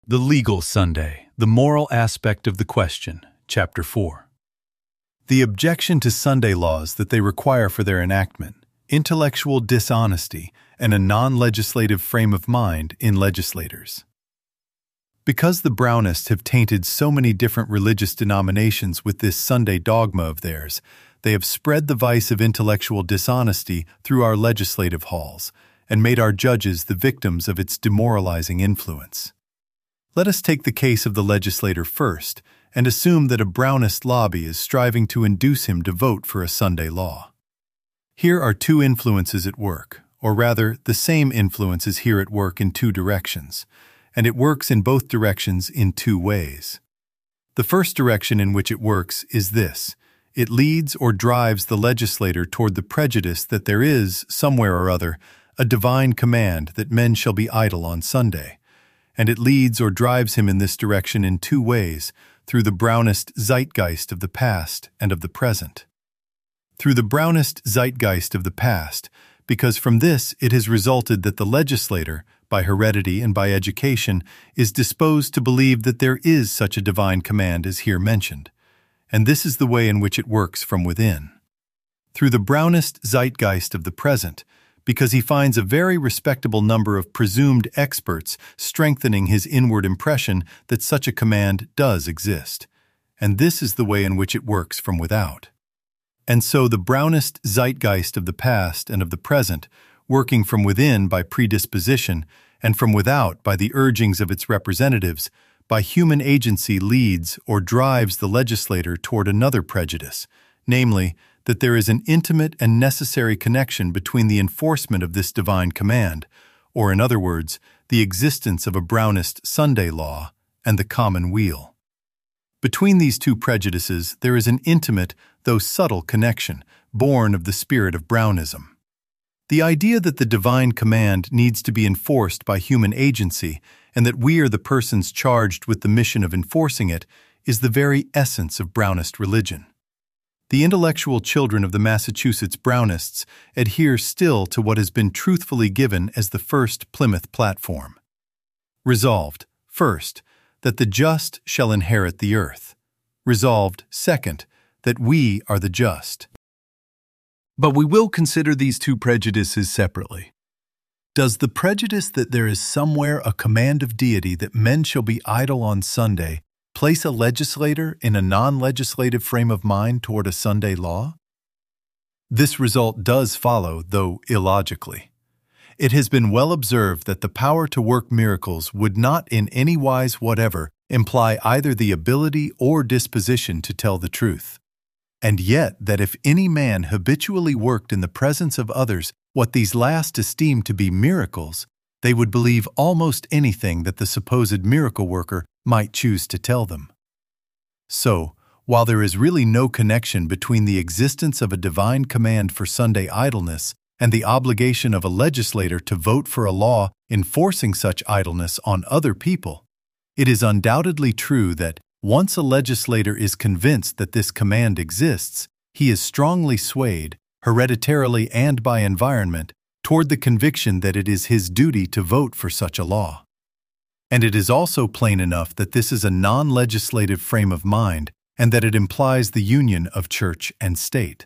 The Legal Sunday, the Moral Aspect of the Question, Chapter 4. The objection to Sunday laws that they require for their enactment, intellectual dishonesty, and a non-legislative frame of mind in legislators. Because the Brownists have tainted so many different religious denominations with this Sunday dogma of theirs, they have spread the vice of intellectual dishonesty through our legislative halls and made our judges the victims of its demoralizing influence. Let us take the case of the legislator first and assume that a Brownist lobby is striving to induce him to vote for a Sunday law. Here are two influences at work, or rather, the same influence is here at work in two directions, and it works in both directions in two ways. The first direction in which it works is this: it leads or drives the legislator toward the prejudice that there is, somewhere or other, a divine command that men shall be idle on Sunday. And it leads or drives him in this direction in two ways, through the Brownist zeitgeist of the past and of the present. Through the Brownist zeitgeist of the past, because from this it has resulted that the legislator, by heredity and by education, is disposed to believe that there is such a divine command as here mentioned, and this is the way in which it works from within. Through the Brownist zeitgeist of the present, because he finds a very respectable number of presumed experts strengthening his inward impression that such a command does exist. And this is the way in which it works from without. And so the Brownist zeitgeist of the past and of the present, working from within by predisposition and from without by the urgings of its representatives, by human agency leads or drives the legislator toward another prejudice, namely, that there is an intimate and necessary connection between the enforcement of this divine command, or in other words, the existence of a Brownist Sunday law, and the common weal. Between these two prejudices there is an intimate, though subtle connection, born of the spirit of Brownism. The idea that the divine command needs to be enforced by human agency, and that we are the persons charged with the mission of enforcing it, is the very essence of Brownist religion. The intellectual children of the Massachusetts Brownists adhere still to what has been truthfully given as the first Plymouth Platform. Resolved, first, that the just shall inherit the earth. Resolved, second, that we are the just. But we will consider these two prejudices separately. Does the prejudice that there is somewhere a command of deity that men shall be idle on Sunday place a legislator in a non-legislative frame of mind toward a Sunday law? This result does follow, though illogically. It has been well observed that the power to work miracles would not in any wise whatever imply either the ability or disposition to tell the truth. And yet that if any man habitually worked in the presence of others what these last esteemed to be miracles, they would believe almost anything that the supposed miracle worker might choose to tell them. So, while there is really no connection between the existence of a divine command for Sunday idleness and the obligation of a legislator to vote for a law enforcing such idleness on other people, it is undoubtedly true that, once a legislator is convinced that this command exists, he is strongly swayed, hereditarily and by environment, toward the conviction that it is his duty to vote for such a law. And it is also plain enough that this is a non-legislative frame of mind and that it implies the union of church and state.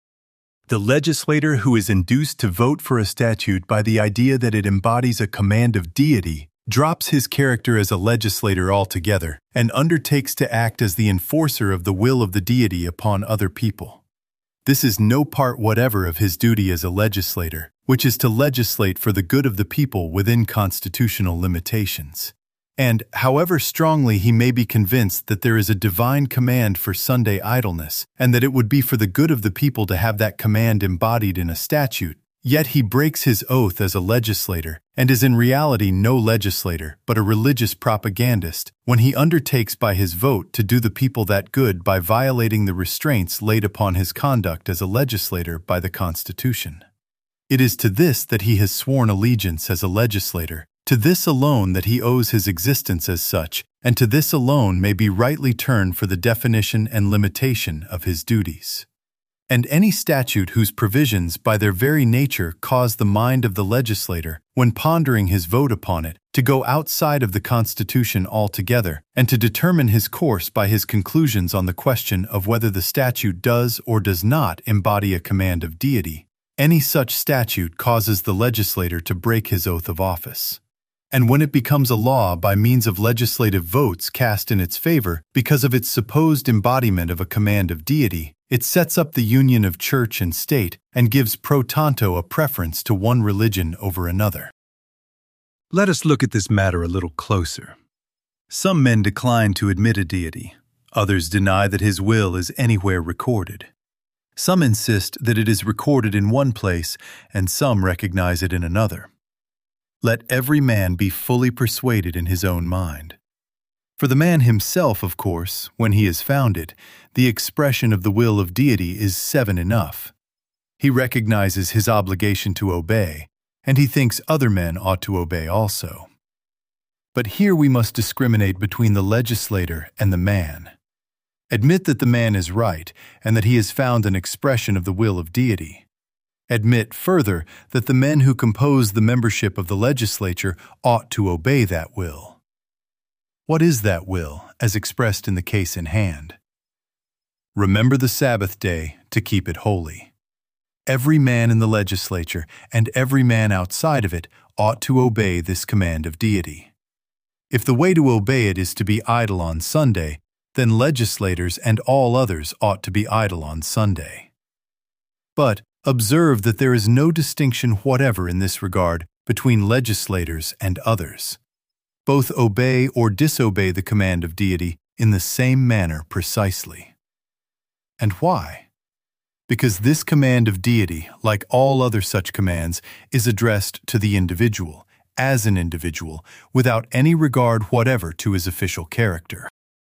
The legislator who is induced to vote for a statute by the idea that it embodies a command of deity drops his character as a legislator altogether and undertakes to act as the enforcer of the will of the deity upon other people. This is no part whatever of his duty as a legislator, which is to legislate for the good of the people within constitutional limitations. And, however strongly he may be convinced that there is a divine command for Sunday idleness, and that it would be for the good of the people to have that command embodied in a statute, yet he breaks his oath as a legislator, and is in reality no legislator, but a religious propagandist, when he undertakes by his vote to do the people that good by violating the restraints laid upon his conduct as a legislator by the Constitution. It is to this that he has sworn allegiance as a legislator, to this alone that he owes his existence as such, and to this alone may be rightly turned for the definition and limitation of his duties. And any statute whose provisions by their very nature cause the mind of the legislator, when pondering his vote upon it, to go outside of the Constitution altogether, and to determine his course by his conclusions on the question of whether the statute does or does not embody a command of deity. Any such statute causes the legislator to break his oath of office. And when it becomes a law by means of legislative votes cast in its favor because of its supposed embodiment of a command of deity, it sets up the union of church and state and gives pro tanto a preference to one religion over another. Let us look at this matter a little closer. Some men decline to admit a deity. Others deny that his will is anywhere recorded. Some insist that it is recorded in one place, and some recognize it in another. Let every man be fully persuaded in his own mind. For the man himself, of course, when he is founded, the expression of the will of deity is 7 enough. He recognizes his obligation to obey, and he thinks other men ought to obey also. But here we must discriminate between the legislator and the man. Admit that the man is right, and that he has found an expression of the will of deity. Admit further that the men who compose the membership of the legislature ought to obey that will. What is that will, as expressed in the case in hand? Remember the Sabbath day to keep it holy. Every man in the legislature and every man outside of it ought to obey this command of deity. If the way to obey it is to be idle on Sunday, then legislators and all others ought to be idle on Sunday. But observe that there is no distinction whatever in this regard between legislators and others. Both obey or disobey the command of deity in the same manner precisely. And why? Because this command of deity, like all other such commands, is addressed to the individual, as an individual, without any regard whatever to his official character.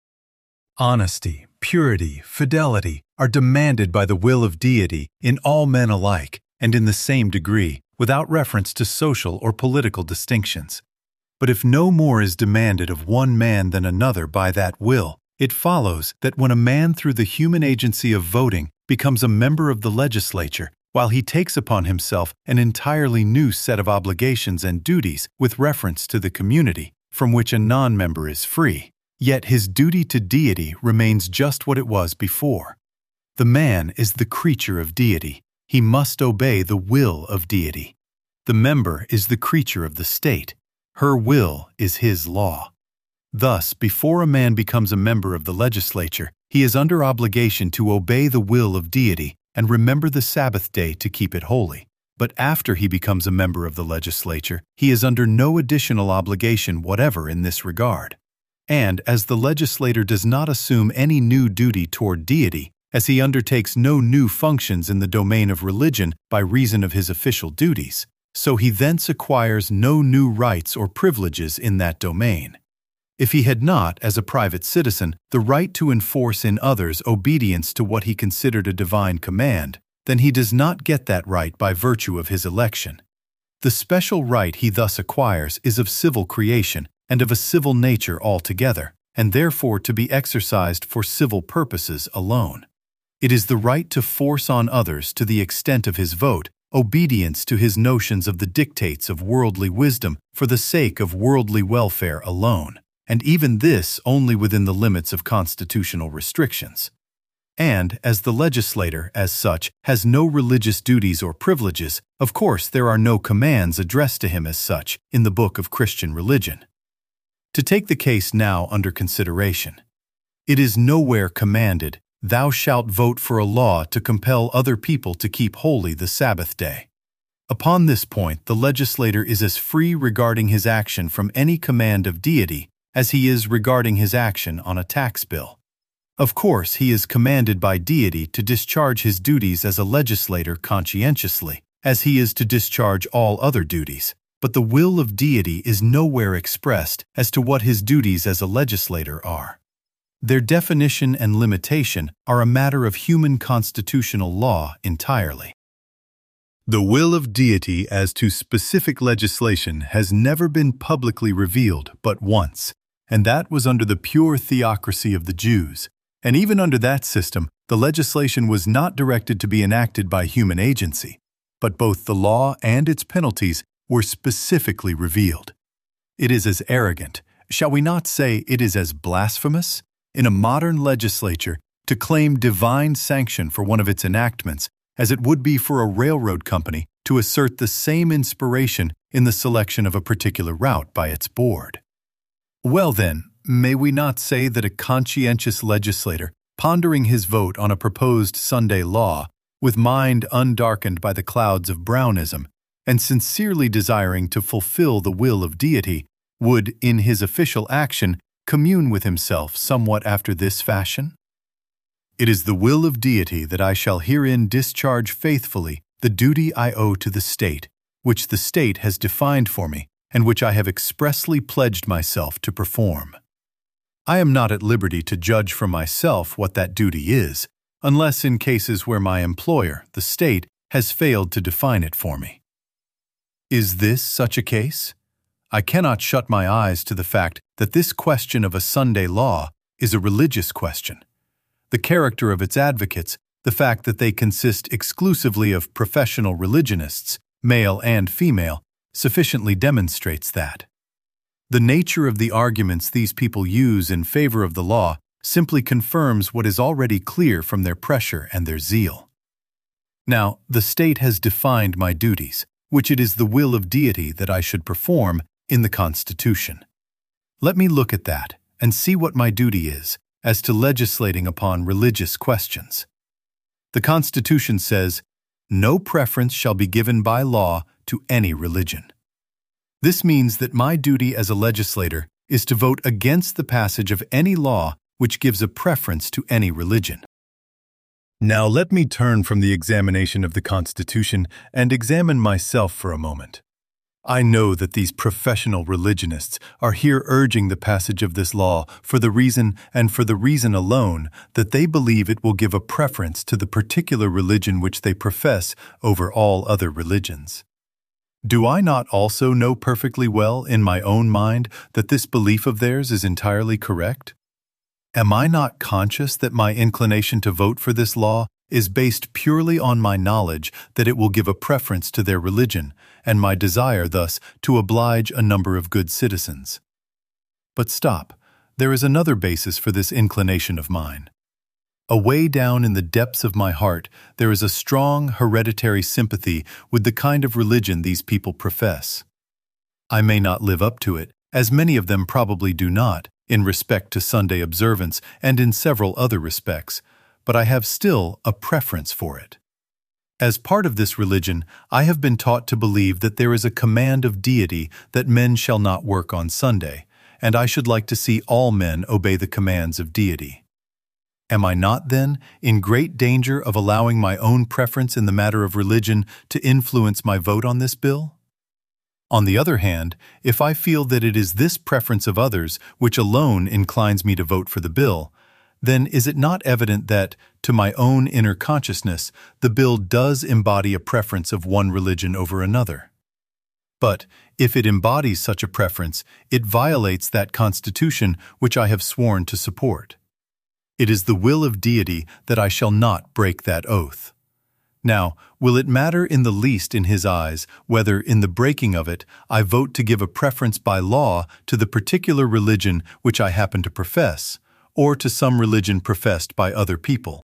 Honesty, purity, fidelity are demanded by the will of deity in all men alike and in the same degree, without reference to social or political distinctions. But if no more is demanded of one man than another by that will, it follows that when a man through the human agency of voting becomes a member of the legislature, while he takes upon himself an entirely new set of obligations and duties with reference to the community, from which a non-member is free, yet his duty to deity remains just what it was before. The man is the creature of deity. He must obey the will of deity. The member is the creature of the state. Her will is his law. Thus, before a man becomes a member of the legislature, he is under obligation to obey the will of deity and remember the Sabbath day to keep it holy. But after he becomes a member of the legislature, he is under no additional obligation whatever in this regard. And as the legislator does not assume any new duty toward deity, as he undertakes no new functions in the domain of religion by reason of his official duties, so he thence acquires no new rights or privileges in that domain. If he had not, as a private citizen, the right to enforce in others obedience to what he considered a divine command, then he does not get that right by virtue of his election. The special right he thus acquires is of civil creation and of a civil nature altogether, and therefore to be exercised for civil purposes alone. It is the right to force on others, to the extent of his vote, obedience to his notions of the dictates of worldly wisdom for the sake of worldly welfare alone, and even this only within the limits of constitutional restrictions. And, as the legislator, as such, has no religious duties or privileges, of course there are no commands addressed to him as such in the book of Christian religion. To take the case now under consideration, it is nowhere commanded, "Thou shalt vote for a law to compel other people to keep holy the Sabbath day." Upon this point, the legislator is as free regarding his action from any command of deity as he is regarding his action on a tax bill. Of course, he is commanded by deity to discharge his duties as a legislator conscientiously, as he is to discharge all other duties, but the will of deity is nowhere expressed as to what his duties as a legislator are. Their definition and limitation are a matter of human constitutional law entirely. The will of deity as to specific legislation has never been publicly revealed but once, and that was under the pure theocracy of the Jews. And even under that system, the legislation was not directed to be enacted by human agency, but both the law and its penalties were specifically revealed. it is as arrogant, shall we not say it is as blasphemous, in a modern legislature to claim divine sanction for one of its enactments as it would be for a railroad company to assert the same inspiration in the selection of a particular route by its board. Well then, may we not say that a conscientious legislator, pondering his vote on a proposed Sunday law, with mind undarkened by the clouds of Brownism, and sincerely desiring to fulfill the will of deity, would, in his official action, commune with himself somewhat after this fashion? It is the will of deity that I shall herein discharge faithfully the duty I owe to the state, which the state has defined for me, and which I have expressly pledged myself to perform. I am not at liberty to judge for myself what that duty is, unless in cases where my employer, the state, has failed to define it for me. Is this such a case? I cannot shut my eyes to the fact that this question of a Sunday law is a religious question. The character of its advocates, the fact that they consist exclusively of professional religionists, male and female, sufficiently demonstrates that. The nature of the arguments these people use in favor of the law simply confirms what is already clear from their pressure and their zeal. Now, the state has defined my duties, which it is the will of deity that I should perform, in the Constitution. Let me look at that and see what my duty is as to legislating upon religious questions. The Constitution says, "No preference shall be given by law to any religion." This means that my duty as a legislator is to vote against the passage of any law which gives a preference to any religion. Now let me turn from the examination of the Constitution and examine myself for a moment. I know that these professional religionists are here urging the passage of this law for the reason and for the reason alone that they believe it will give a preference to the particular religion which they profess over all other religions. Do I not also know perfectly well in my own mind that this belief of theirs is entirely correct? Am I not conscious that my inclination to vote for this law is based purely on my knowledge that it will give a preference to their religion, and my desire thus to oblige a number of good citizens? But stop, there is another basis for this inclination of mine. Away down in the depths of my heart, there is a strong hereditary sympathy with the kind of religion these people profess. I may not live up to it, as many of them probably do not, in respect to Sunday observance and in several other respects, but I have still a preference for it. As part of this religion, I have been taught to believe that there is a command of deity that men shall not work on Sunday, and I should like to see all men obey the commands of deity. Am I not, then, in great danger of allowing my own preference in the matter of religion to influence my vote on this bill? On the other hand, if I feel that it is this preference of others which alone inclines me to vote for the bill, then is it not evident that, to my own inner consciousness, the bill does embody a preference of one religion over another? But, if it embodies such a preference, it violates that Constitution which I have sworn to support. It is the will of deity that I shall not break that oath. Now, will it matter in the least in his eyes whether, in the breaking of it, I vote to give a preference by law to the particular religion which I happen to profess, or to some religion professed by other people?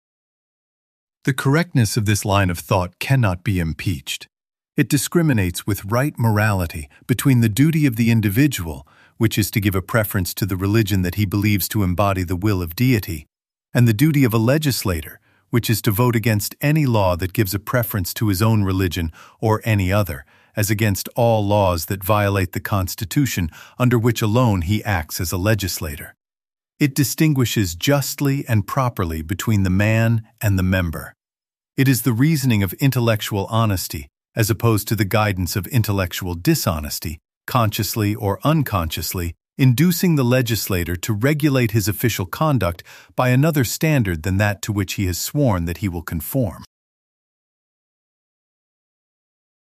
The correctness of this line of thought cannot be impeached. It discriminates with right morality between the duty of the individual, which is to give a preference to the religion that he believes to embody the will of deity, and the duty of a legislator, which is to vote against any law that gives a preference to his own religion or any other, as against all laws that violate the Constitution under which alone he acts as a legislator. It distinguishes justly and properly between the man and the member. It is the reasoning of intellectual honesty, as opposed to the guidance of intellectual dishonesty, consciously or unconsciously, inducing the legislator to regulate his official conduct by another standard than that to which he has sworn that he will conform.